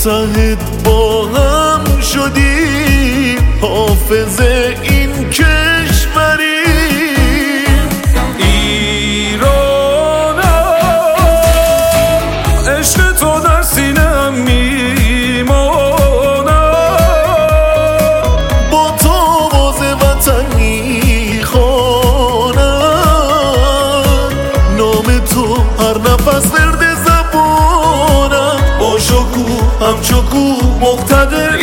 متحد با هم شدیم، حافظ این کشوری. ایرانم عشق تو در سینه‌ام میمانم، با تو آواز وطن میخوانم، نام تو هر نفس ورد زبانم، با شکوه همچو کوه مقتدر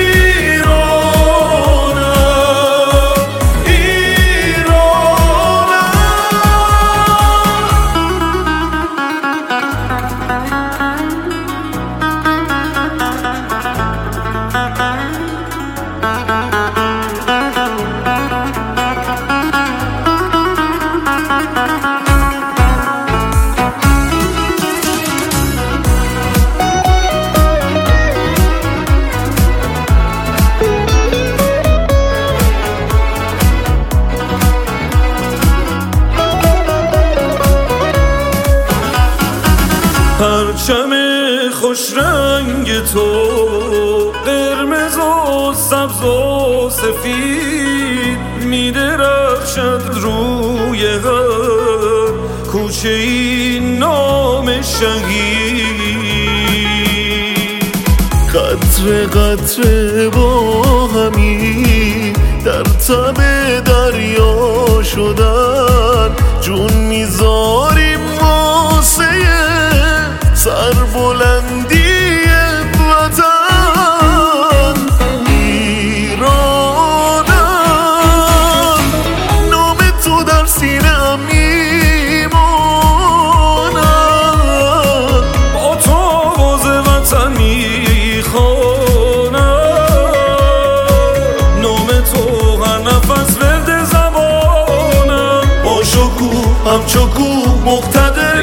پرچم خوش رنگ تو قرمز و سبز و سفید می‌درخشد روی هر کوچه این نام شهید. قطره قطره با همی در تب دریا شدن، جون میذاریم واسه سربلندی وطن. ایرانم نام تو در سینه‌ام میمانم، با تو آواز وطن میخوانم، نام تو هر نفس ورد زبانم، با شکوه همچو کوه مقتدر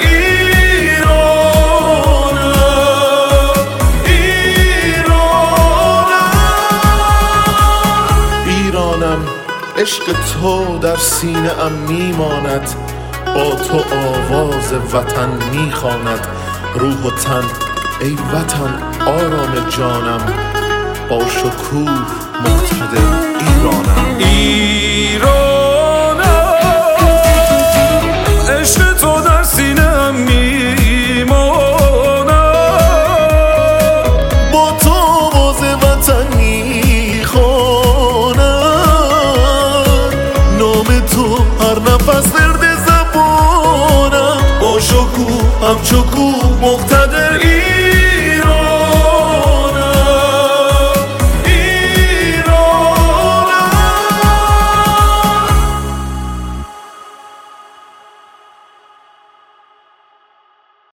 عشق تو در سینه‌ام میماند، با تو آواز وطن میخواند. روح و تن ای وطن آرام جانم، با شکوه مقتدر ایرانم. ایرانم عشق تو در سینه‌ام میماند، با تو آواز وطن نفس ورد زبانم، با شکوه همچو کوه